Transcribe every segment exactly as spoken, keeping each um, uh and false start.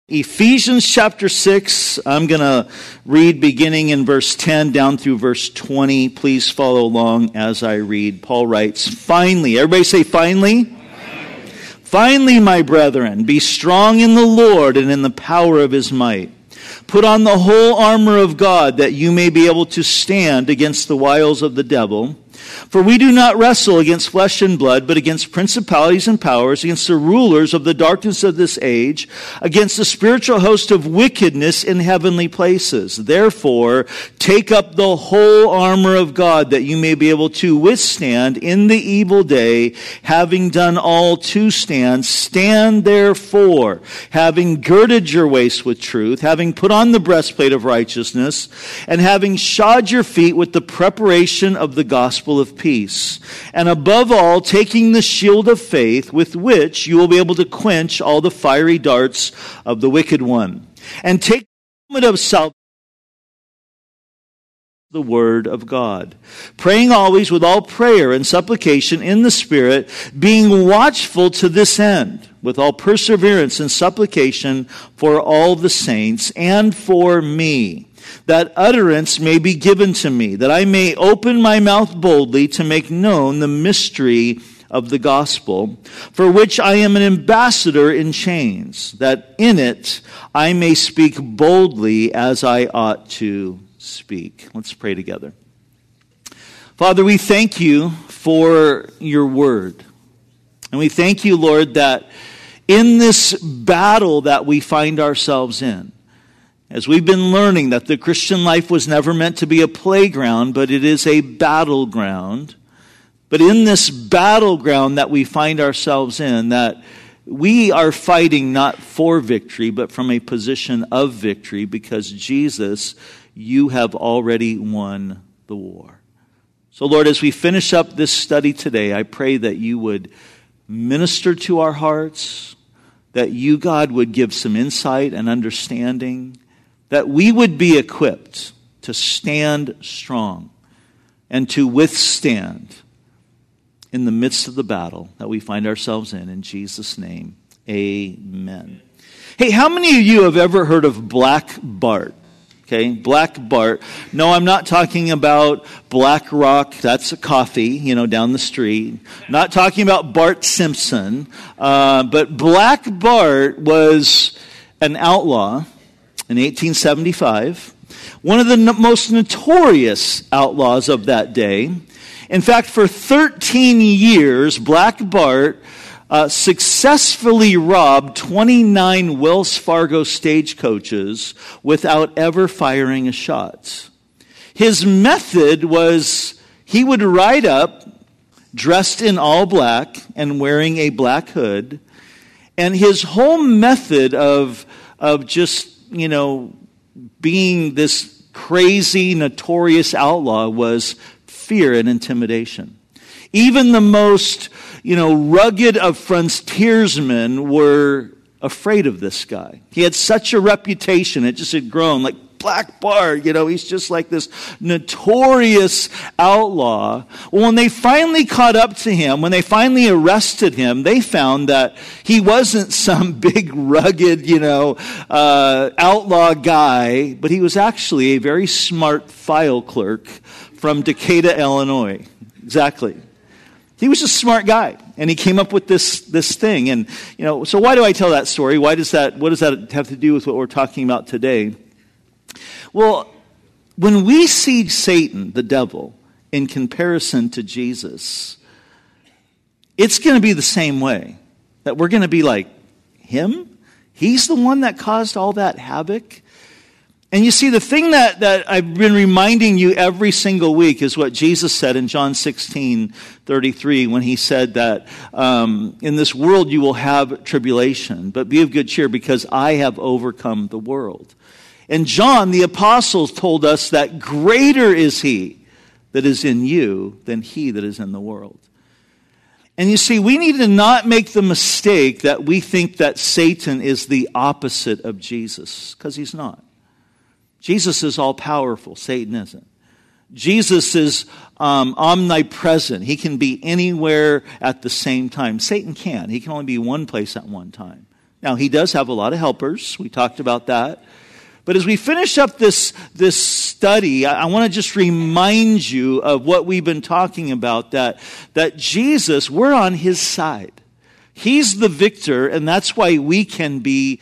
Ephesians chapter six, I'm going to read beginning in verse ten down through verse twenty. Please follow along as I read. Paul writes, finally, everybody say finally. Finally, finally my brethren, be strong in the Lord and in the power of his might. Put on the whole armor of God that you may be able to stand against the wiles of the devil. For we do not wrestle against flesh and blood, but against principalities and powers, against the rulers of the darkness of this age, against the spiritual host of wickedness in heavenly places. Therefore, take up the whole armor of God, that you may be able to withstand in the evil day, having done all to stand. Stand therefore, having girded your waist with truth, having put on the breastplate of righteousness, and having shod your feet with the preparation of the gospel of peace, and above all, taking the shield of faith, with which you will be able to quench all the fiery darts of the wicked one, and take the helmet of salvation, the word of God, praying always with all prayer and supplication in the Spirit, being watchful to this end, with all perseverance and supplication for all the saints and for me, that utterance may be given to me, that I may open my mouth boldly to make known the mystery of the gospel, for which I am an ambassador in chains, that in it I may speak boldly as I ought to speak. Let's pray together. Father, we thank you for your word. And we thank you, Lord, that in this battle that we find ourselves in, as we've been learning that the Christian life was never meant to be a playground, but it is a battleground. But in this battleground that we find ourselves in, that we are fighting not for victory, but from a position of victory, because Jesus, you have already won the war. So Lord, as we finish up this study today, I pray that you would minister to our hearts, that you, God, would give some insight and understanding, that we would be equipped to stand strong and to withstand in the midst of the battle that we find ourselves in. In Jesus' name, amen. Hey, how many of you have ever heard of Black Bart? Okay, Black Bart. No, I'm not talking about Black Rock. That's a coffee, you know, down the street. Not talking about Bart Simpson. Uh, but Black Bart was an outlaw in eighteen seventy-five, one of the no- most notorious outlaws of that day. In fact, for thirteen years, Black Bart uh, successfully robbed twenty-nine Wells Fargo stagecoaches without ever firing a shot. His method was he would ride up dressed in all black and wearing a black hood, and his whole method of of just you know, being this crazy, notorious outlaw was fear and intimidation. Even the most, you know, rugged of frontiersmen were afraid of this guy. He had such a reputation, it just had grown, like Black Bart, you know, he's just like this notorious outlaw. Well, when they finally caught up to him, when they finally arrested him, they found that he wasn't some big, rugged, you know, uh, outlaw guy, but he was actually a very smart file clerk from Decatur, Illinois. Exactly. He was a smart guy, and he came up with this this thing. And, you know, so why do I tell that story? Why does that, what does that have to do with what we're talking about today? Well, when we see Satan, the devil, in comparison to Jesus, it's going to be the same way. That we're going to be like, him? He's the one that caused all that havoc? And you see, the thing that, that I've been reminding you every single week is what Jesus said in John sixteen thirty-three, when he said that um, in this world you will have tribulation, but be of good cheer because I have overcome the world. And John, the apostle, told us that greater is he that is in you than he that is in the world. And you see, we need to not make the mistake that we think that Satan is the opposite of Jesus, because he's not. Jesus is all-powerful. Satan isn't. Jesus is um, omnipresent. He can be anywhere at the same time. Satan can't. He can only be one place at one time. Now, he does have a lot of helpers. We talked about that. But as we finish up this, this study, I, I want to just remind you of what we've been talking about, that, that Jesus, we're on his side. He's the victor, and that's why we can be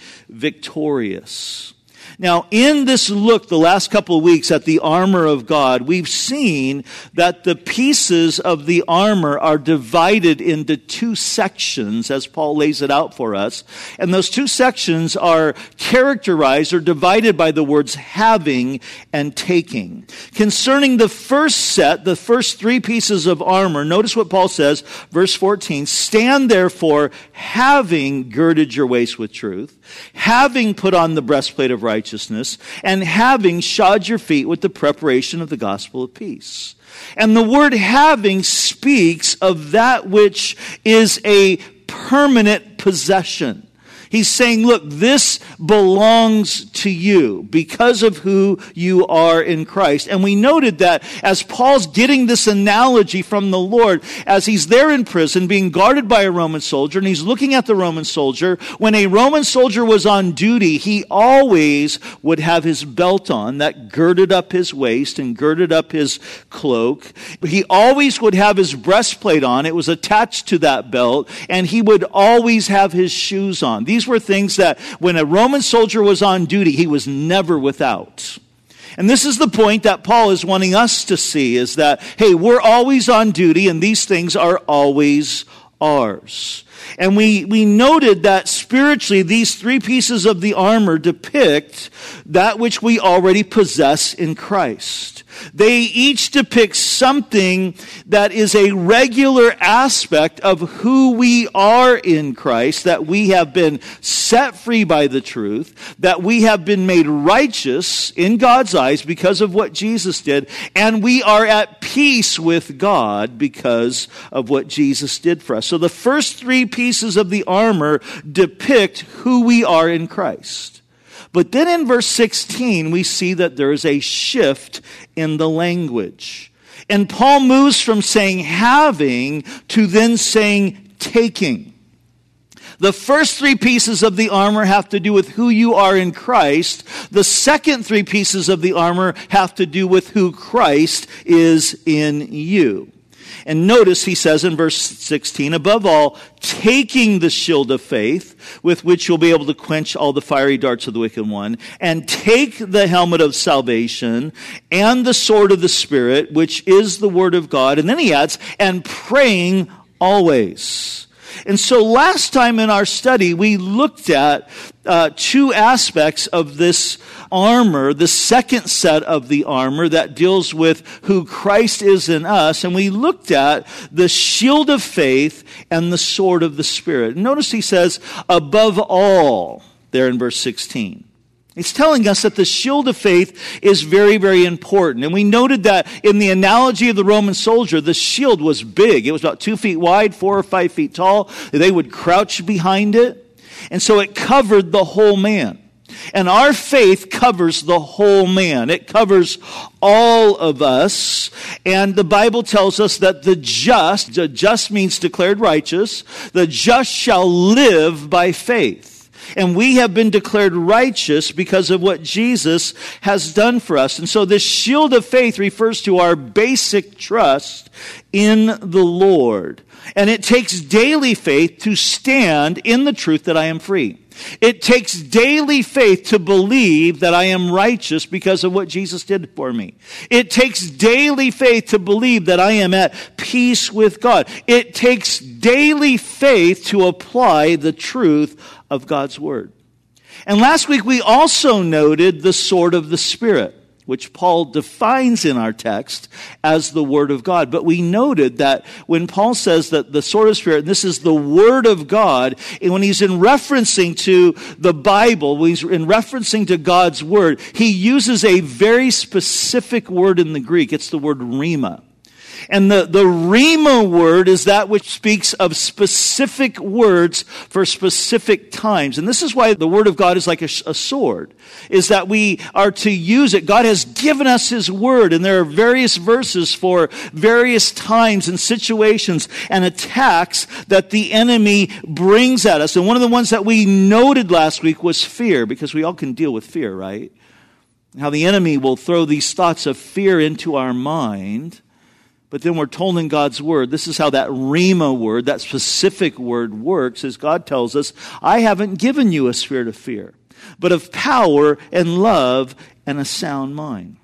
victorious. Now, in this look the last couple of weeks at the armor of God, we've seen that the pieces of the armor are divided into two sections, as Paul lays it out for us. And those two sections are characterized or divided by the words having and taking. Concerning the first set, the first three pieces of armor, notice what Paul says, verse fourteen, stand therefore having girded your waist with truth, having put on the breastplate of righteousness, and having shod your feet with the preparation of the gospel of peace. And the word having speaks of that which is a permanent possession. He's saying, look, this belongs to you because of who you are in Christ. And we noted that as Paul's getting this analogy from the Lord, as he's there in prison being guarded by a Roman soldier, and he's looking at the Roman soldier, when a Roman soldier was on duty, he always would have his belt on that girded up his waist and girded up his cloak. He always would have his breastplate on. It was attached to that belt, and he would always have his shoes on. These were things that when a Roman soldier was on duty, he was never without. And this is the point that Paul is wanting us to see, is that, hey, we're always on duty and these things are always ours. And we, we noted that spiritually these three pieces of the armor depict that which we already possess in Christ. They each depict something that is a regular aspect of who we are in Christ, that we have been set free by the truth, that we have been made righteous in God's eyes because of what Jesus did, and we are at peace with God because of what Jesus did for us. So the first three pieces of the armor depict who we are in Christ. But then in verse sixteen, we see that there is a shift in the language. And Paul moves from saying having to then saying taking. The first three pieces of the armor have to do with who you are in Christ. The second three pieces of the armor have to do with who Christ is in you. And notice he says in verse sixteen, above all, taking the shield of faith, with which you'll be able to quench all the fiery darts of the wicked one, and take the helmet of salvation and the sword of the Spirit, which is the word of God. And then he adds, and praying always. And so last time in our study, we looked at uh, two aspects of this armor, the second set of the armor that deals with who Christ is in us. And we looked at the shield of faith and the sword of the Spirit. Notice he says, above all, there in verse sixteen. It's telling us that the shield of faith is very, very important. And we noted that in the analogy of the Roman soldier, the shield was big. It was about two feet wide, four or five feet tall. They would crouch behind it. And so it covered the whole man. And our faith covers the whole man. It covers all of us. And the Bible tells us that the just, the just means declared righteous, the just shall live by faith. And we have been declared righteous because of what Jesus has done for us. And so this shield of faith refers to our basic trust in the Lord. And it takes daily faith to stand in the truth that I am free. It takes daily faith to believe that I am righteous because of what Jesus did for me. It takes daily faith to believe that I am at peace with God. It takes daily faith to apply the truth of God's word. And last week we also noted the sword of the Spirit, which Paul defines in our text as the Word of God. But we noted that when Paul says that the sword of the Spirit, and this is the Word of God, and when he's in referencing to the Bible, when he's in referencing to God's Word, he uses a very specific word in the Greek. It's the word rhema. And the, the Rhema word is that which speaks of specific words for specific times. And this is why the word of God is like a, a sword, is that we are to use it. God has given us his word, and there are various verses for various times and situations and attacks that the enemy brings at us. And one of the ones that we noted last week was fear, because we all can deal with fear, right? How the enemy will throw these thoughts of fear into our mind. But then we're told in God's word, this is how that Rhema word, that specific word works, as God tells us, I haven't given you a spirit of fear, but of power and love and a sound mind.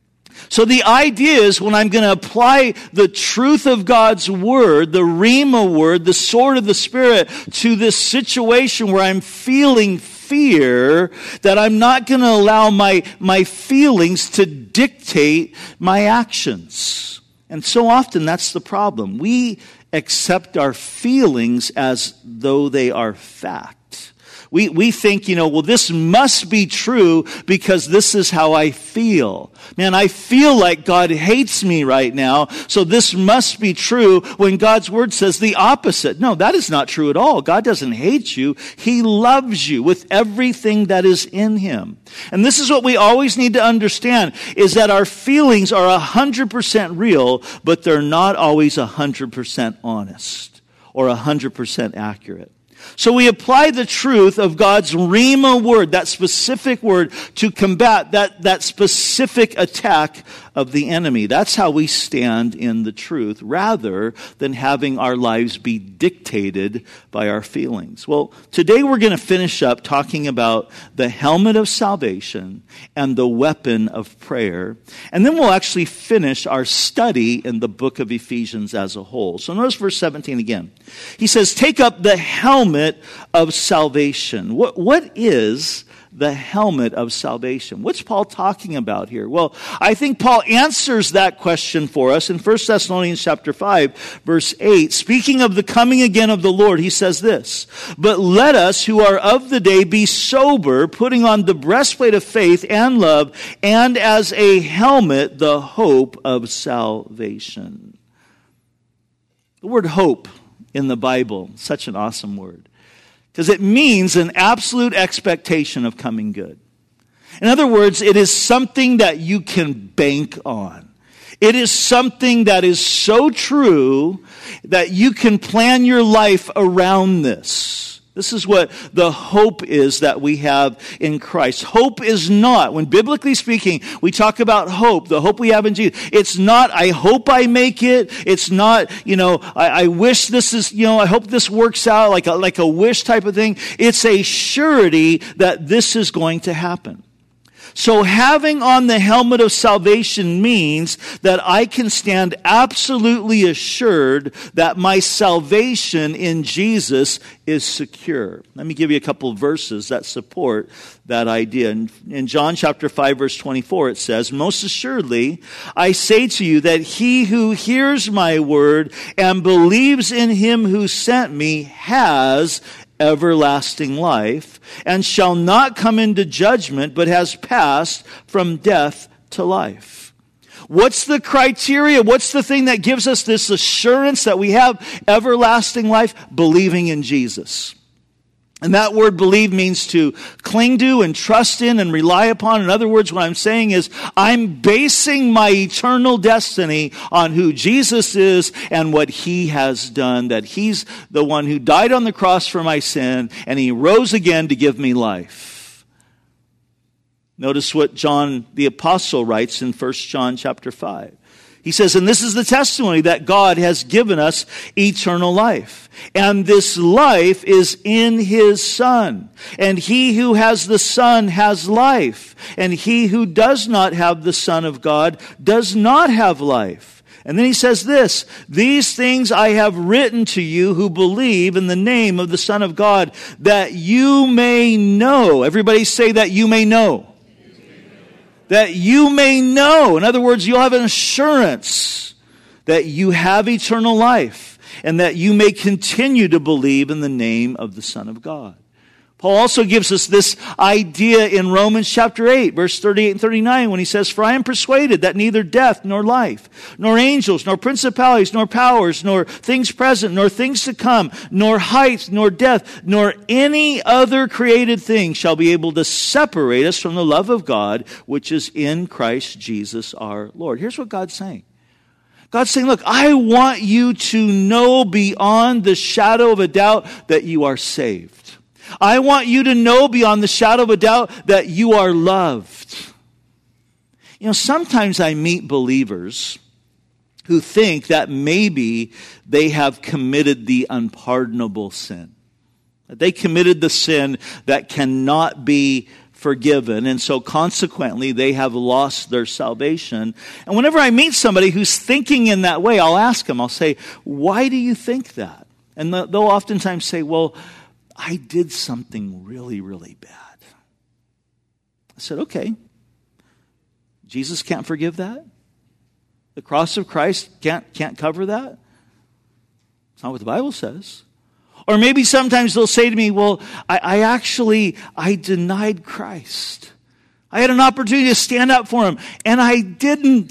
So the idea is, when I'm going to apply the truth of God's word, the Rhema word, the sword of the Spirit, to this situation where I'm feeling fear, that I'm not going to allow my, my feelings to dictate my actions. And so often that's the problem. We accept our feelings as though they are fact. We we think, you know, well, this must be true because this is how I feel. Man, I feel like God hates me right now, so this must be true, when God's word says the opposite. No, that is not true at all. God doesn't hate you. He loves you with everything that is in him. And this is what we always need to understand, is that our feelings are one hundred percent real, but they're not always one hundred percent honest or one hundred percent accurate. So we apply the truth of God's Rhema word, that specific word, to combat that, that specific attack of the enemy. That's how we stand in the truth, rather than having our lives be dictated by our feelings. Well, today we're going to finish up talking about the helmet of salvation and the weapon of prayer. And then we'll actually finish our study in the book of Ephesians as a whole. So notice verse seventeen again. He says, take up the helmet of salvation. What, what is the helmet of salvation? What's Paul talking about here? Well, I think Paul answers that question for us in First Thessalonians chapter five, verse eight. Speaking of the coming again of the Lord, he says this, but let us who are of the day be sober, putting on the breastplate of faith and love, and as a helmet, the hope of salvation. The word hope in the Bible, such an awesome word, because it means an absolute expectation of coming good. In other words, it is something that you can bank on. It is something that is so true that you can plan your life around this. This is what the hope is that we have in Christ. Hope is not, when biblically speaking, we talk about hope, the hope we have in Jesus. It's not, I hope I make it. It's not, you know, I, I wish this is, you know, I hope this works out, like a, like a wish type of thing. It's a surety that this is going to happen. So having on the helmet of salvation means that I can stand absolutely assured that my salvation in Jesus is secure. Let me give you a couple of verses that support that idea. In, in John chapter five, verse twenty-four, it says, most assuredly, I say to you that he who hears my word and believes in him who sent me has everlasting life, and shall not come into judgment, but has passed from death to life. What's the criteria? What's the thing that gives us this assurance that we have everlasting life? Believing in Jesus. And that word believe means to cling to and trust in and rely upon. In other words, what I'm saying is I'm basing my eternal destiny on who Jesus is and what he has done, that he's the one who died on the cross for my sin and he rose again to give me life. Notice what John the Apostle writes in First John chapter five. He says, and this is the testimony that God has given us eternal life. And this life is in his Son. And he who has the Son has life. And he who does not have the Son of God does not have life. And then he says this, these things I have written to you who believe in the name of the Son of God, that you may know. Everybody say that you may know. That you may know. In other words, you'll have an assurance that you have eternal life and that you may continue to believe in the name of the Son of God. Paul also gives us this idea in Romans chapter eight, verse thirty-eight and thirty-nine, when he says, "For I am persuaded that neither death, nor life, nor angels, nor principalities, nor powers, nor things present, nor things to come, nor height, nor depth, nor any other created thing shall be able to separate us from the love of God, which is in Christ Jesus our Lord." Here's what God's saying. God's saying, look, I want you to know beyond the shadow of a doubt that you are saved. I want you to know beyond the shadow of a doubt that you are loved. You know, sometimes I meet believers who think that maybe they have committed the unpardonable sin. That they committed the sin that cannot be forgiven, and so consequently they have lost their salvation. And whenever I meet somebody who's thinking in that way, I'll ask them, I'll say, why do you think that? And they'll oftentimes say, well, I did something really, really bad. I said, okay. Jesus can't forgive that? The cross of Christ can't, can't cover that? It's not what the Bible says. Or maybe sometimes they'll say to me, well, I, I actually, I denied Christ. I had an opportunity to stand up for him, and I didn't.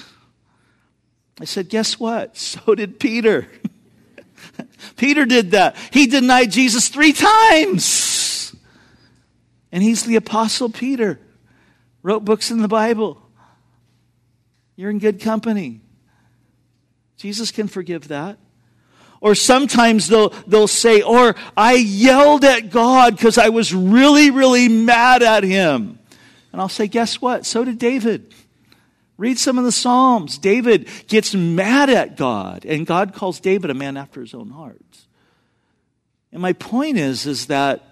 I said, guess what? So did Peter. Peter did that. He denied Jesus three times. And he's the Apostle Peter. Wrote books in the Bible. You're in good company. Jesus can forgive that. Or sometimes they'll, they'll say, or I yelled at God because I was really, really mad at him. And I'll say, guess what? So did David. Read some of the Psalms. David gets mad at God, and God calls David a man after his own heart. And my point is, is that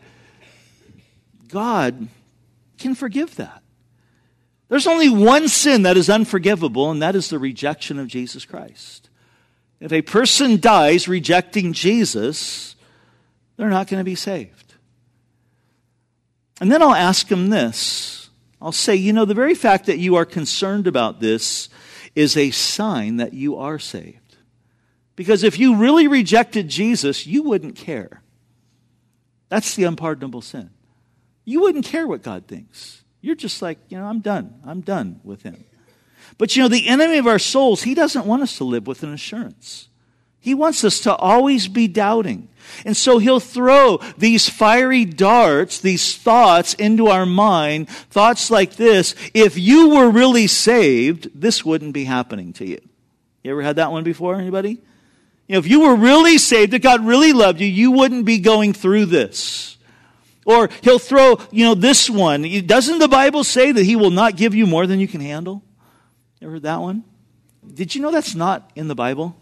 God can forgive that. There's only one sin that is unforgivable, and that is the rejection of Jesus Christ. If a person dies rejecting Jesus, they're not going to be saved. And then I'll ask them this. I'll say, you know, the very fact that you are concerned about this is a sign that you are saved. Because if you really rejected Jesus, you wouldn't care. That's the unpardonable sin. You wouldn't care what God thinks. You're just like, you know, I'm done. I'm done with him. But you know, the enemy of our souls, he doesn't want us to live with an assurance. He wants us to always be doubting. And so he'll throw these fiery darts, these thoughts into our mind, thoughts like this: if you were really saved, this wouldn't be happening to you. You ever had that one before, anybody? You know, if you were really saved, that God really loved you, you wouldn't be going through this. Or he'll throw, you know, this one. Doesn't the Bible say that he will not give you more than you can handle? You ever heard that one? Did you know that's not in the Bible?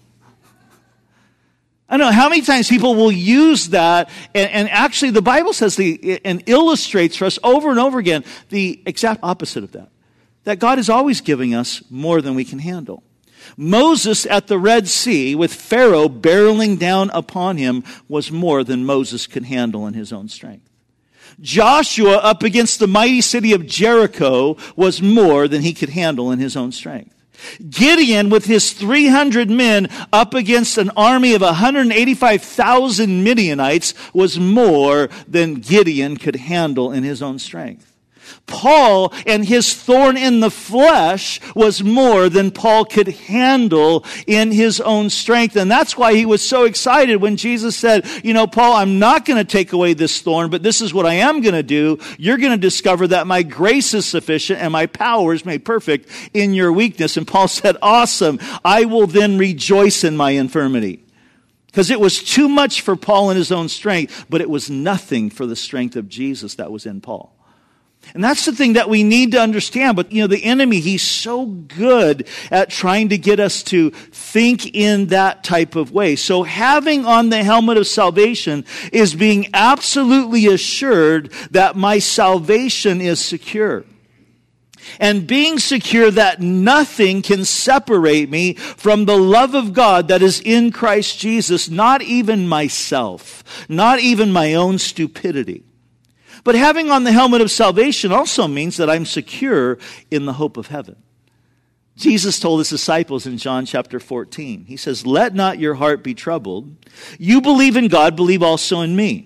I don't know how many times people will use that, and, and actually the Bible says the and illustrates for us over and over again the exact opposite of that. That God is always giving us more than we can handle. Moses at the Red Sea, with Pharaoh barreling down upon him, was more than Moses could handle in his own strength. Joshua up against the mighty city of Jericho was more than he could handle in his own strength. Gideon, with his three hundred men up against an army of one hundred eighty-five thousand Midianites, was more than Gideon could handle in his own strength. Paul and his thorn in the flesh was more than Paul could handle in his own strength. And that's why he was so excited when Jesus said, you know, Paul, I'm not going to take away this thorn, but this is what I am going to do. You're going to discover that my grace is sufficient and my power is made perfect in your weakness. And Paul said, awesome. I will then rejoice in my infirmity. Because it was too much for Paul in his own strength, but it was nothing for the strength of Jesus that was in Paul. And that's the thing that we need to understand. But, you know, the enemy, he's so good at trying to get us to think in that type of way. So having on the helmet of salvation is being absolutely assured that my salvation is secure. And being secure that nothing can separate me from the love of God that is in Christ Jesus, not even myself, not even my own stupidity. But having on the helmet of salvation also means that I'm secure in the hope of heaven. Jesus told his disciples in John chapter fourteen, he says, let not your heart be troubled. You believe in God, believe also in me.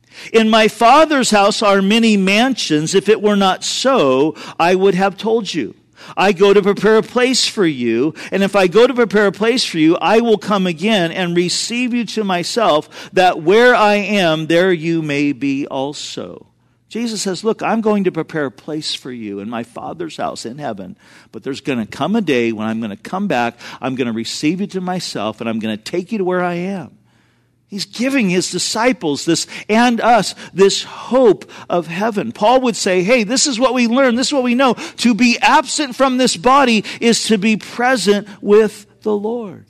In my Father's house are many mansions. If it were not so, I would have told you. I go to prepare a place for you, and if I go to prepare a place for you, I will come again and receive you to myself, that where I am, there you may be also. Jesus says, look, I'm going to prepare a place for you in my Father's house in heaven, but there's going to come a day when I'm going to come back, I'm going to receive you to myself, and I'm going to take you to where I am. He's giving his disciples this and us this hope of heaven. Paul would say, hey, this is what we learn, this is what we know. To be absent from this body is to be present with the Lord.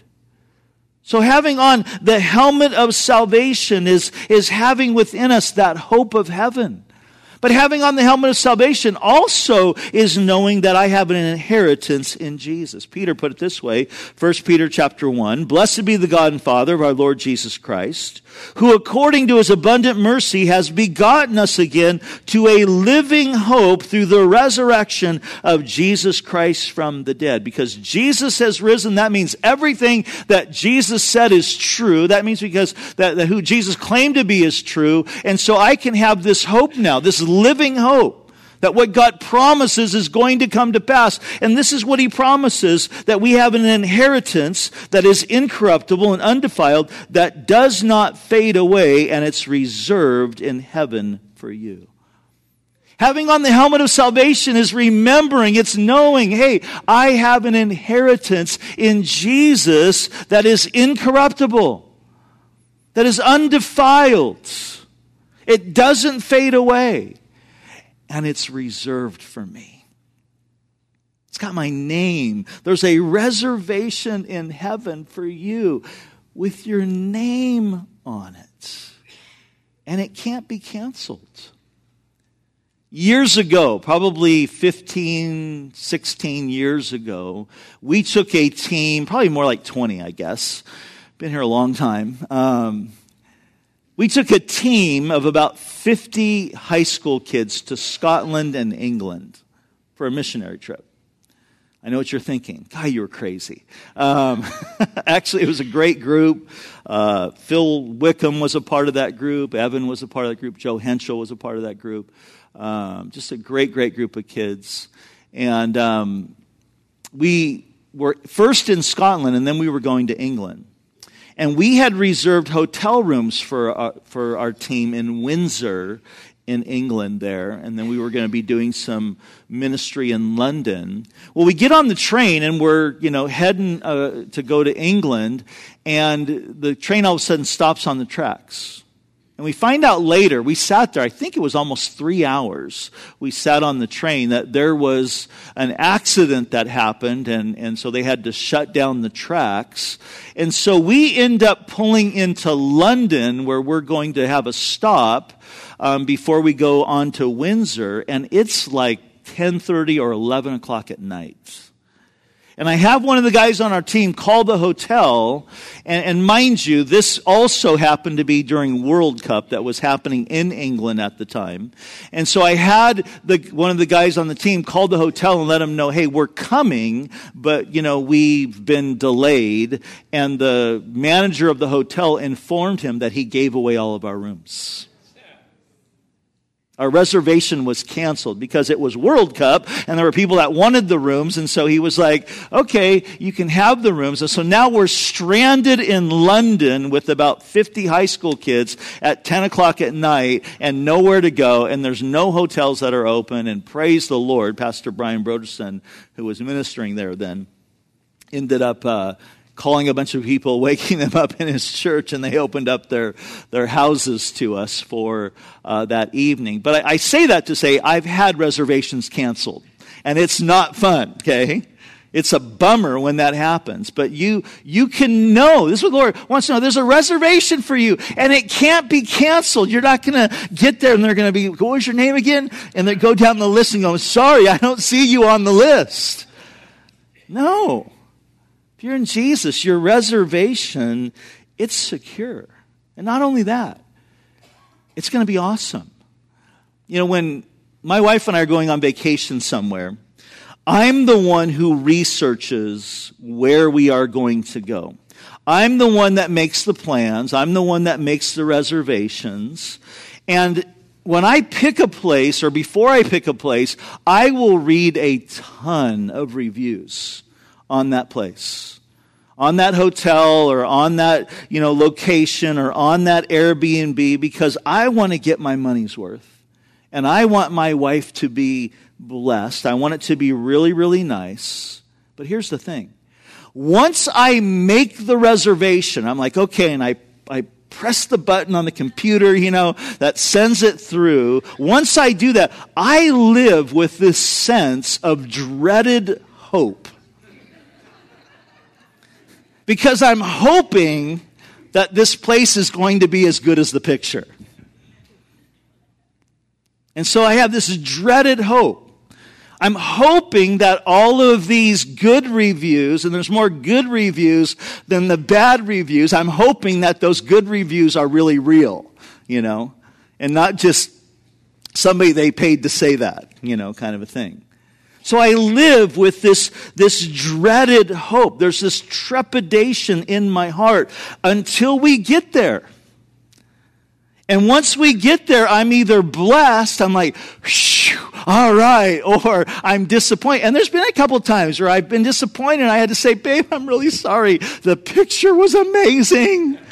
So having on the helmet of salvation is, is having within us that hope of heaven. But having on the helmet of salvation also is knowing that I have an inheritance in Jesus. Peter put it this way, First Peter chapter one, blessed be the God and Father of our Lord Jesus Christ, who according to his abundant mercy has begotten us again to a living hope through the resurrection of Jesus Christ from the dead. Because Jesus has risen, that means everything that Jesus said is true. That means because that, that who Jesus claimed to be is true. And so I can have this hope now, this living hope, that what God promises is going to come to pass. And this is what he promises, that we have an inheritance that is incorruptible and undefiled, that does not fade away, and it's reserved in heaven for you. Having on the helmet of salvation is remembering, it's knowing, hey, I have an inheritance in Jesus that is incorruptible, that is undefiled. It doesn't fade away. And it's reserved for me. It's got my name. There's a reservation in heaven for you with your name on it. And it can't be canceled. Years ago, probably fifteen, sixteen years ago, we took a team, probably more like twenty, I guess. Been here a long time. Um, We took a team of about fifty high school kids to Scotland and England for a missionary trip. I know what you're thinking. God, you were crazy. Um, actually, it was a great group. Uh, Phil Wickham was a part of that group. Evan was a part of that group. Joe Henschel was a part of that group. Um, just a great, great group of kids. And um, we were first in Scotland, and then we were going to England. And we had reserved hotel rooms for our, for our team in Windsor in England there. And then we were going to be doing some ministry in London. Well, we get on the train and we're, you know, heading uh, to go to England. And the train all of a sudden stops on the tracks. And we find out later, we sat there, I think it was almost three hours. We sat on the train that there was an accident that happened, and, and so they had to shut down the tracks. And so we end up pulling into London, where we're going to have a stop um, before we go on to Windsor, and it's like ten thirty or eleven o'clock at night. And I have one of the guys on our team call the hotel, and, and mind you, this also happened to be during World Cup that was happening in England at the time. And so I had the, one of the guys on the team call the hotel and let them know, hey, we're coming, but, you know, we've been delayed. And the manager of the hotel informed him that he gave away all of our rooms. Our reservation was canceled because it was World Cup and there were people that wanted the rooms. And so he was like, okay, you can have the rooms. And so now we're stranded in London with about fifty high school kids at ten o'clock at night and nowhere to go. And there's no hotels that are open. And praise the Lord, Pastor Brian Broderson, who was ministering there then, ended up uh, calling a bunch of people, waking them up in his church, and they opened up their, their houses to us for uh, that evening. But I, I say that to say I've had reservations canceled, and it's not fun, okay? It's a bummer when that happens, but you you can know, this is what the Lord wants to know, there's a reservation for you, and it can't be canceled. You're not going to get there, and they're going to be, what was your name again? And they go down the list and go, sorry, I don't see you on the list. No. If you're in Jesus, your reservation, it's secure. And not only that, it's going to be awesome. You know, when my wife and I are going on vacation somewhere, I'm the one who researches where we are going to go. I'm the one that makes the plans. I'm the one that makes the reservations. And when I pick a place, or before I pick a place, I will read a ton of reviews on that place, on that hotel, or on that, you know, location, or on that Airbnb, because I want to get my money's worth. And I want my wife to be blessed. I want it to be really, really nice. But here's the thing. Once I make the reservation, I'm like, okay, and I, I press the button on the computer, you know, that sends it through. Once I do that, I live with this sense of dreaded hope. Because I'm hoping that this place is going to be as good as the picture. And so I have this dreaded hope. I'm hoping that all of these good reviews, and there's more good reviews than the bad reviews, I'm hoping that those good reviews are really real, you know, and not just somebody they paid to say that, you know, kind of a thing. So I live with this, this dreaded hope. There's this trepidation in my heart until we get there. And once we get there, I'm either blessed, I'm like, all right, or I'm disappointed. And there's been a couple times where I've been disappointed and I had to say, babe, I'm really sorry. The picture was amazing.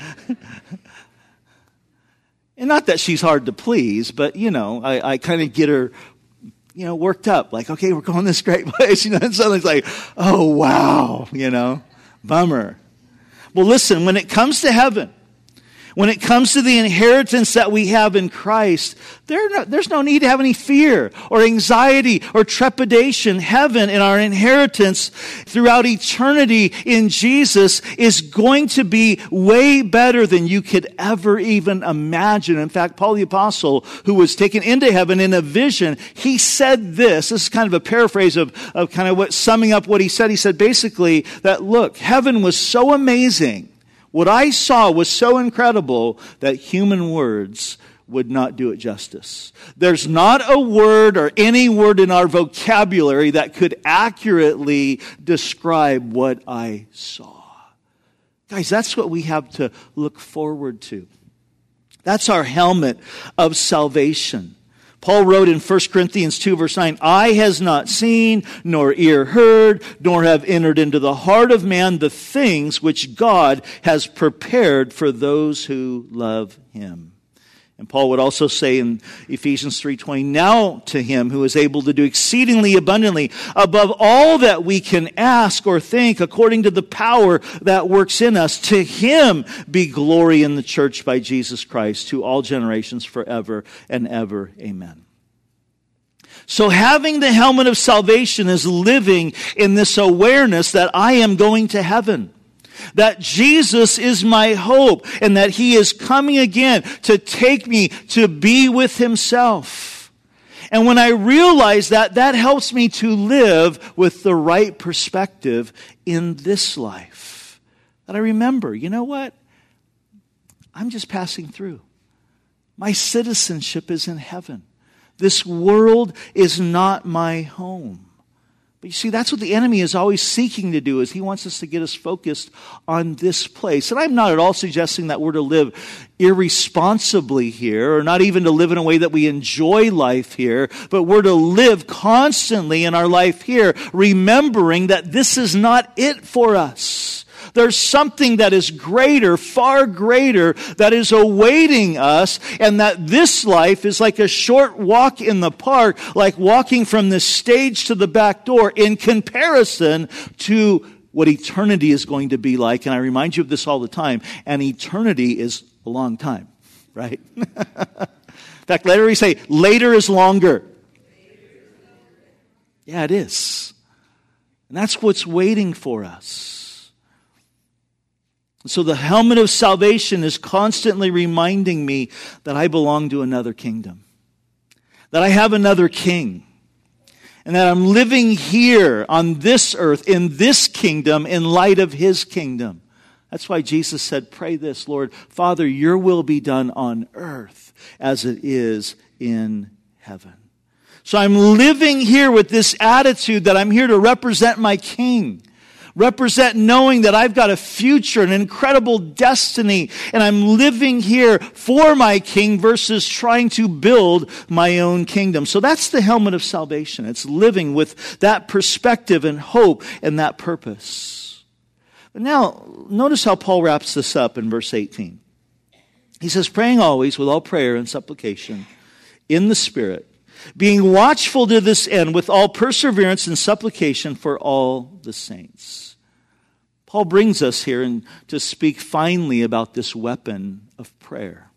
And not that she's hard to please, but, you know, I, I kind of get her, you know, worked up. Like, okay, we're going this great place. You know, and suddenly it's like, oh, wow, you know, bummer. Well, listen, when it comes to heaven, when it comes to the inheritance that we have in Christ, there no, there's no need to have any fear or anxiety or trepidation. Heaven and our inheritance throughout eternity in Jesus is going to be way better than you could ever even imagine. In fact, Paul the Apostle, who was taken into heaven in a vision, he said this. This is kind of a paraphrase of, of kind of what summing up what he said. He said basically that, look, heaven was so amazing. What I saw was so incredible that human words would not do it justice. There's not a word or any word in our vocabulary that could accurately describe what I saw. Guys, that's what we have to look forward to. That's our helmet of salvation. Paul wrote in First Corinthians two, verse nine, eye has not seen, nor ear heard, nor have entered into the heart of man the things which God has prepared for those who love him. And Paul would also say in Ephesians three twenty, now to him who is able to do exceedingly abundantly above all that we can ask or think, according to the power that works in us, to him be glory in the church by Jesus Christ to all generations forever and ever. Amen. So having the helmet of salvation is living in this awareness that I am going to heaven. That Jesus is my hope and that he is coming again to take me to be with himself. And when I realize that, that helps me to live with the right perspective in this life. That I remember, you know what? I'm just passing through. My citizenship is in heaven. This world is not my home. But you see, that's what the enemy is always seeking to do, is he wants us to get us focused on this place. And I'm not at all suggesting that we're to live irresponsibly here, or not even to live in a way that we enjoy life here, but we're to live constantly in our life here, remembering that this is not it for us. There's something that is greater, far greater, that is awaiting us, and that this life is like a short walk in the park, like walking from the stage to the back door, in comparison to what eternity is going to be like. And I remind you of this all the time, and eternity is a long time, right? In fact, later we say, later is longer. Yeah, it is. And that's what's waiting for us. So the helmet of salvation is constantly reminding me that I belong to another kingdom, that I have another king, and that I'm living here on this earth, in this kingdom, in light of his kingdom. That's why Jesus said, pray this, Lord, Father, your will be done on earth as it is in heaven. So I'm living here with this attitude that I'm here to represent my king. represent knowing that I've got a future, an incredible destiny, and I'm living here for my King versus trying to build my own kingdom. So that's the helmet of salvation. It's living with that perspective and hope and that purpose. But now, notice how Paul wraps this up in verse eighteen. He says, praying always with all prayer and supplication in the Spirit, being watchful to this end with all perseverance and supplication for all the saints. Paul brings us here and to speak finally about this weapon of prayer.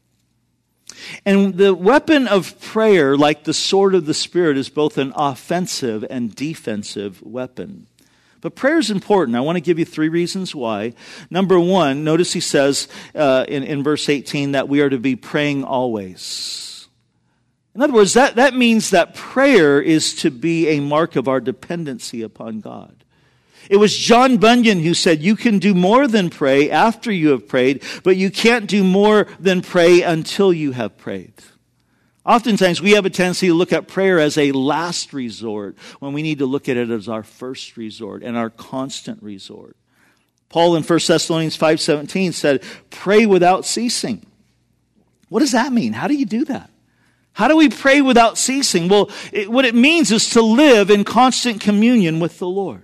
And the weapon of prayer, like the sword of the Spirit, is both an offensive and defensive weapon. But prayer is important. I want to give you three reasons why. Number one, notice he says uh, in, in verse eighteen that we are to be praying always. In other words, that, that means that prayer is to be a mark of our dependency upon God. It was John Bunyan who said, you can do more than pray after you have prayed, but you can't do more than pray until you have prayed. Oftentimes we have a tendency to look at prayer as a last resort when we need to look at it as our first resort and our constant resort. Paul in First Thessalonians five seventeen said, pray without ceasing. What does that mean? How do you do that? How do we pray without ceasing? Well, it, what it means is to live in constant communion with the Lord.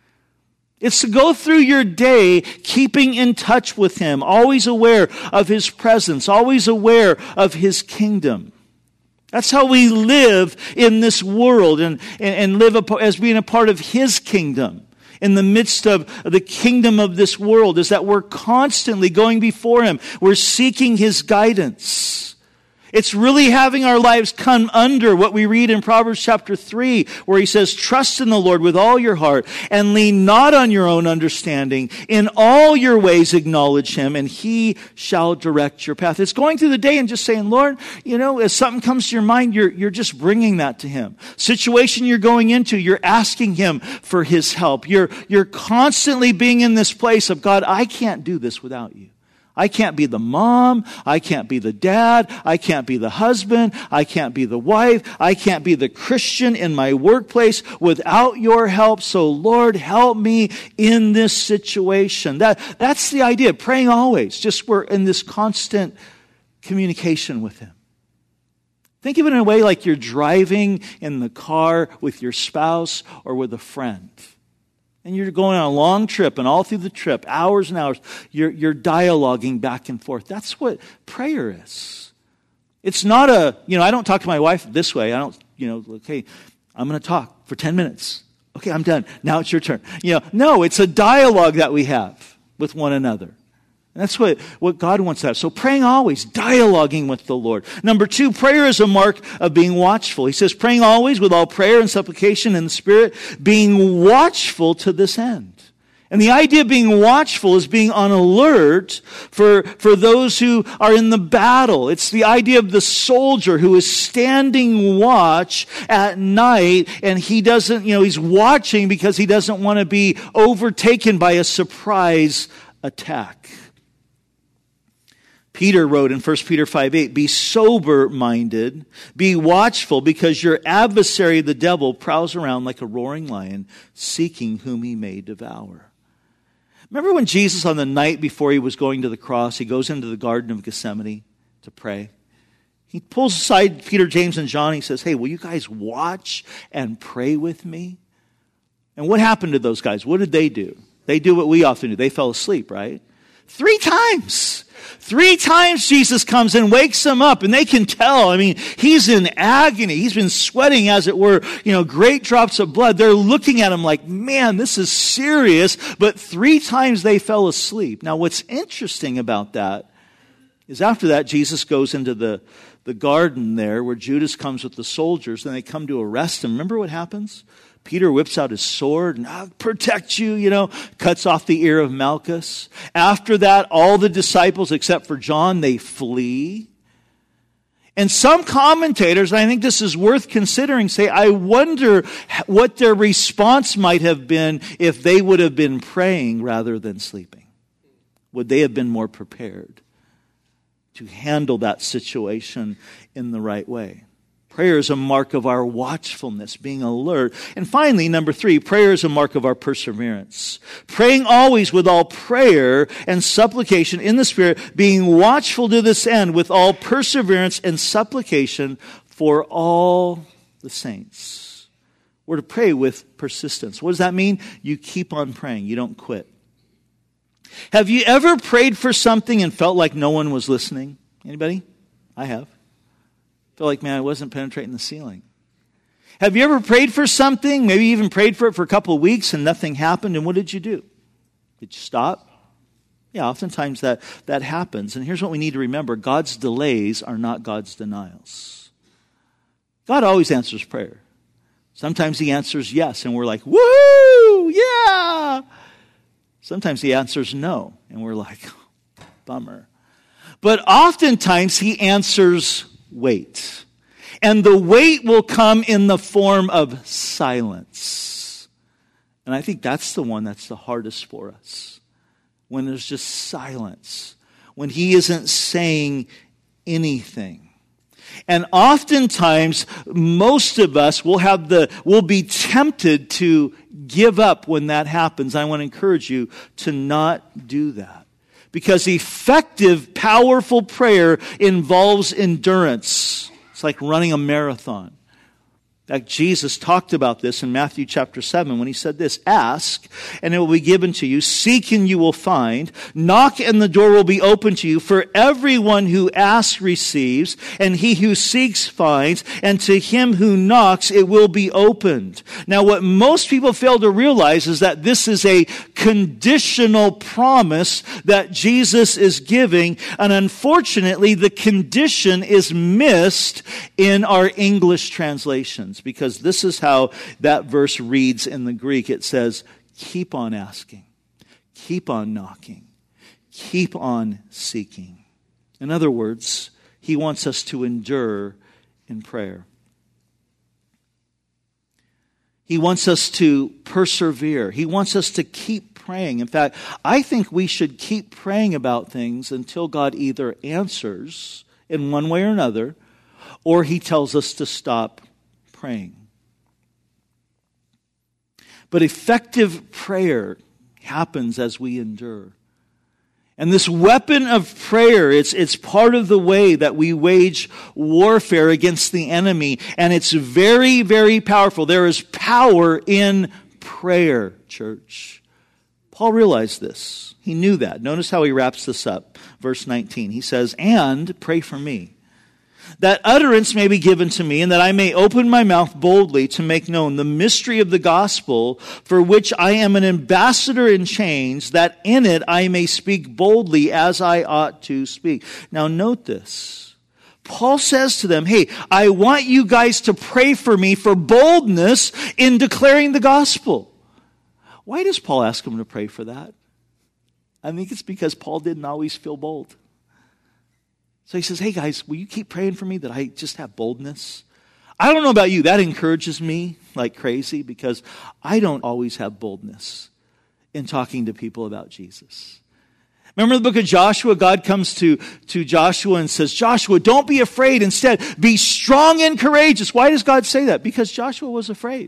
It's to go through your day keeping in touch with Him, always aware of His presence, always aware of His kingdom. That's how we live in this world and, and, and live as being a part of His kingdom. In the midst of the kingdom of this world is that we're constantly going before Him. We're seeking His guidance. It's really having our lives come under what we read in Proverbs chapter three, where he says, trust in the Lord with all your heart and lean not on your own understanding. In all your ways acknowledge Him and He shall direct your path. It's going through the day and just saying, Lord, you know, if something comes to your mind, you're, you're just bringing that to Him. Situation you're going into, you're asking Him for His help. You're, you're constantly being in this place of, God, I can't do this without you. I can't be the mom, I can't be the dad, I can't be the husband, I can't be the wife, I can't be the Christian in my workplace without your help. So Lord, help me in this situation. That, that's the idea, praying always. Just we're in this constant communication with Him. Think of it in a way like you're driving in the car with your spouse or with a friend. And you're going on a long trip, and all through the trip, hours and hours, you're, you're dialoguing back and forth. That's what prayer is. It's not a, you know, I don't talk to my wife this way. I don't, you know, okay, I'm going to talk for ten minutes. Okay, I'm done. Now it's your turn. You know, no, it's a dialogue that we have with one another. And that's what, what God wants to have. So praying always, dialoguing with the Lord. Number two, prayer is a mark of being watchful. He says, praying always with all prayer and supplication in the Spirit, being watchful to this end. And the idea of being watchful is being on alert for, for those who are in the battle. It's the idea of the soldier who is standing watch at night, and he doesn't, you know, he's watching because he doesn't want to be overtaken by a surprise attack. Peter wrote in First Peter five eight, be sober-minded, be watchful, because your adversary, the devil, prowls around like a roaring lion, seeking whom he may devour. Remember when Jesus, on the night before he was going to the cross, he goes into the Garden of Gethsemane to pray? He pulls aside Peter, James, and John. And he says, hey, will you guys watch and pray with me? And what happened to those guys? What did they do? They do what we often do. They fell asleep, right? Three times. Three times Jesus comes and wakes them up, and they can tell. I mean, he's in agony. He's been sweating, as it were, you know, great drops of blood. They're looking at him like, man, this is serious. But three times they fell asleep. Now, what's interesting about that is after that, Jesus goes into the, the garden there where Judas comes with the soldiers, and they come to arrest him. Remember what happens? Peter whips out his sword and, I'll protect you, you know, cuts off the ear of Malchus. After that, all the disciples, except for John, they flee. And some commentators, and I think this is worth considering, say, I wonder what their response might have been if they would have been praying rather than sleeping. Would they have been more prepared to handle that situation in the right way? Prayer is a mark of our watchfulness, being alert. And finally, number three, prayer is a mark of our perseverance. Praying always with all prayer and supplication in the Spirit, being watchful to this end with all perseverance and supplication for all the saints. We're to pray with persistence. What does that mean? You keep on praying. You don't quit. Have you ever prayed for something and felt like no one was listening? Anybody? I have. Feel like, man, I wasn't penetrating the ceiling. Have you ever prayed for something, maybe even prayed for it for a couple of weeks and nothing happened, and what did you do? Did you stop? Yeah, oftentimes that, that happens. And here's what we need to remember. God's delays are not God's denials. God always answers prayer. Sometimes he answers yes, and we're like, woo, yeah. Sometimes he answers no, and we're like, bummer. But oftentimes he answers wait. And the wait will come in the form of silence. And I think that's the one that's the hardest for us. When there's just silence. When he isn't saying anything. And oftentimes, most of us will have the, will be tempted to give up when that happens. I want to encourage you to not do that. Because effective, powerful prayer involves endurance. It's like running a marathon. In fact, Jesus talked about this in Matthew chapter seven when he said this, ask and it will be given to you, seek and you will find, knock and the door will be open to you, for everyone who asks receives, and he who seeks finds, and to him who knocks it will be opened. Now what most people fail to realize is that this is a conditional promise that Jesus is giving, and unfortunately the condition is missed in our English translations. Because this is how that verse reads in the Greek. It says, keep on asking, keep on knocking, keep on seeking. In other words, he wants us to endure in prayer. He wants us to persevere. He wants us to keep praying. In fact, I think we should keep praying about things until God either answers in one way or another, or he tells us to stop praying. But effective prayer happens as we endure. And this weapon of prayer, it's, it's part of the way that we wage warfare against the enemy. And it's very, very powerful. There is power in prayer, church. Paul realized this. He knew that. Notice how he wraps this up. Verse nineteen. He says, and pray for me, that utterance may be given to me, and that I may open my mouth boldly to make known the mystery of the gospel, for which I am an ambassador in chains, that in it I may speak boldly as I ought to speak. Now note this. Paul says to them, hey, I want you guys to pray for me for boldness in declaring the gospel. Why does Paul ask them to pray for that? I think it's because Paul didn't always feel bold. So he says, hey guys, will you keep praying for me that I just have boldness? I don't know about you, that encourages me like crazy because I don't always have boldness in talking to people about Jesus. Remember the book of Joshua? God comes to, to Joshua and says, Joshua, don't be afraid. Instead, be strong and courageous. Why does God say that? Because Joshua was afraid.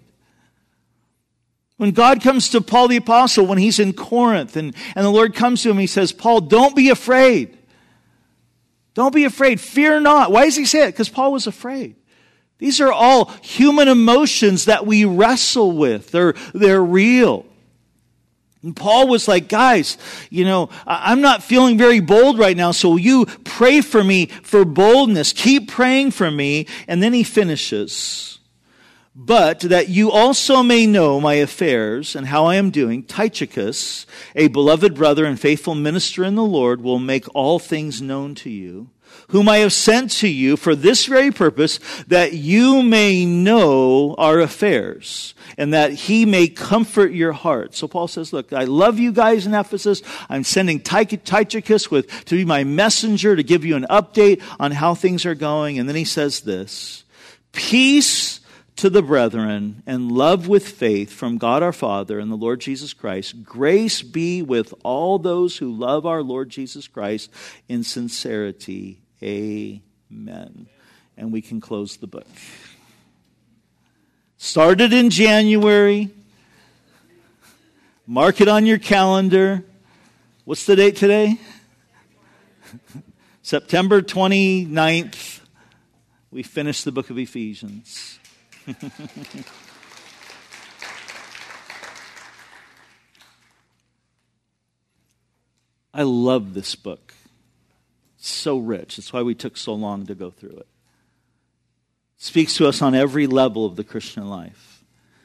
When God comes to Paul the Apostle, when he's in Corinth, and, and the Lord comes to him, he says, Paul, don't be afraid. Don't be afraid. Fear not. Why does he say it? Because Paul was afraid. These are all human emotions that we wrestle with. They're, they're real. And Paul was like, guys, you know, I'm not feeling very bold right now, so you pray for me for boldness. Keep praying for me. And then he finishes. But that you also may know my affairs and how I am doing, Tychicus, a beloved brother and faithful minister in the Lord, will make all things known to you, whom I have sent to you for this very purpose, that you may know our affairs, and that he may comfort your heart. So Paul says, look, I love you guys in Ephesus. I'm sending Tychicus with, to be my messenger to give you an update on how things are going. And then he says this, peace to the brethren and love with faith from God our Father and the Lord Jesus Christ. Grace be with all those who love our Lord Jesus Christ in sincerity. Amen. and we can close the book. Started in January. Mark it on your calendar. What's the date today? September twenty-ninth. We finished the book of Ephesians. I love this book. It's so rich. That's why we took so long to go through it. It speaks to us on every level of the Christian life.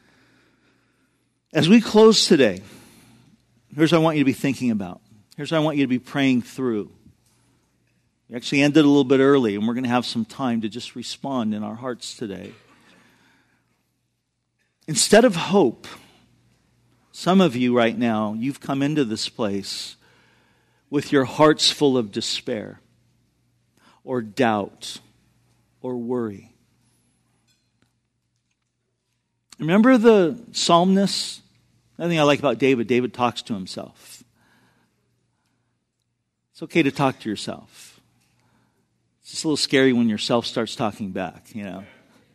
As we close today, here's what I want you to be thinking about. Here's what I want you to be praying through. We actually ended a little bit early, and we're going to have some time to just respond in our hearts today. Instead of hope, some of you right now, you've come into this place with your hearts full of despair or doubt or worry. Remember the psalmist? Another thing I like about David, David talks to himself. It's okay to talk to yourself. It's just a little scary when yourself starts talking back, you know.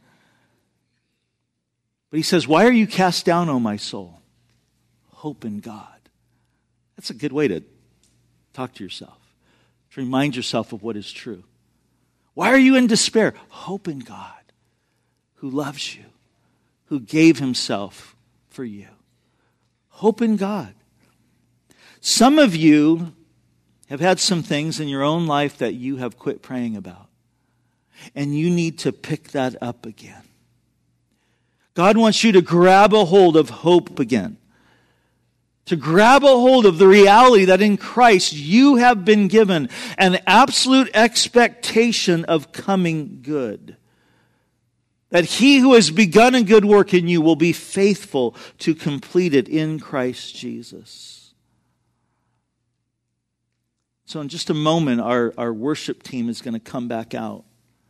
But he says, why are you cast down, O my soul? Hope in God. That's a good way to talk to yourself, to remind yourself of what is true. Why are you in despair? Hope in God, who loves you, who gave himself for you. Hope in God. Some of you have had some things in your own life that you have quit praying about, and you need to pick that up again. God wants you to grab a hold of hope again. To grab a hold of the reality that in Christ you have been given an absolute expectation of coming good. That he who has begun a good work in you will be faithful to complete it in Christ Jesus. So in just a moment, our, our worship team is going to come back out.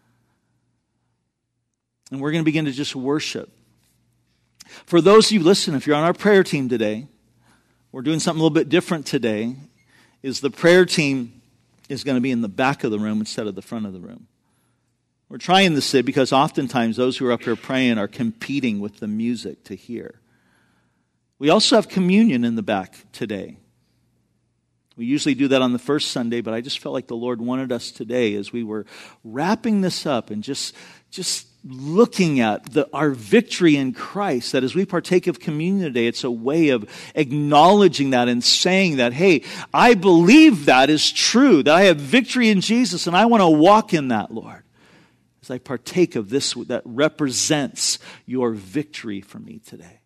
And we're going to begin to just worship. For those of you, listen, if you're on our prayer team today, we're doing something a little bit different today, is the prayer team is going to be in the back of the room instead of the front of the room. We're trying this because oftentimes those who are up here praying are competing with the music to hear. We also have communion in the back today. We usually do that on the first Sunday, but I just felt like the Lord wanted us today as we were wrapping this up and just, just looking at the, our victory in Christ, that as we partake of communion today, it's a way of acknowledging that and saying that, hey, I believe that is true, that I have victory in Jesus, and I want to walk in that, Lord, as I partake of this that represents your victory for me today.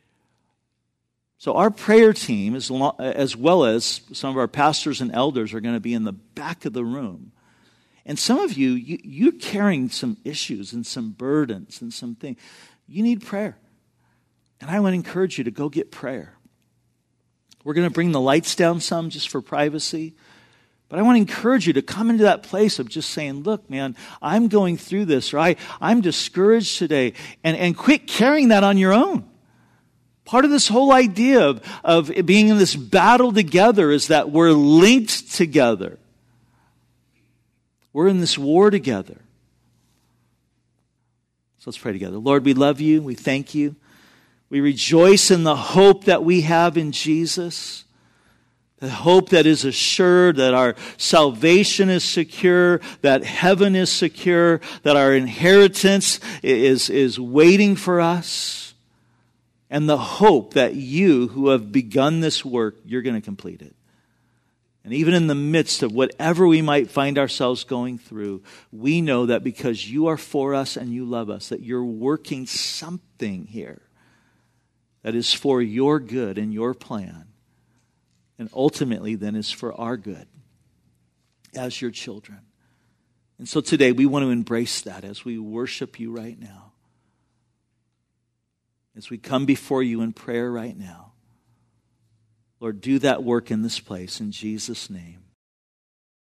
So our prayer team, as, lo- as well as some of our pastors and elders, are going to be in the back of the room. And some of you, you, you're carrying some issues and some burdens and some things. You need prayer. And I want to encourage you to go get prayer. We're going to bring the lights down some just for privacy. But I want to encourage you to come into that place of just saying, look, man, I'm going through this, or I, I'm discouraged today. And, and quit carrying that on your own. Part of this whole idea of, of being in this battle together is that we're linked together. We're in this war together. So let's pray together. Lord, we love you. We thank you. We rejoice in the hope that we have in Jesus. The hope that is assured, that our salvation is secure, that heaven is secure, that our inheritance is, is waiting for us. And the hope that you who have begun this work, you're going to complete it. And even in the midst of whatever we might find ourselves going through, we know that because you are for us and you love us, that you're working something here that is for your good and your plan. And ultimately then is for our good as your children. And so today we want to embrace that as we worship you right now. As we come before you in prayer right now. Lord, do that work in this place in Jesus' name.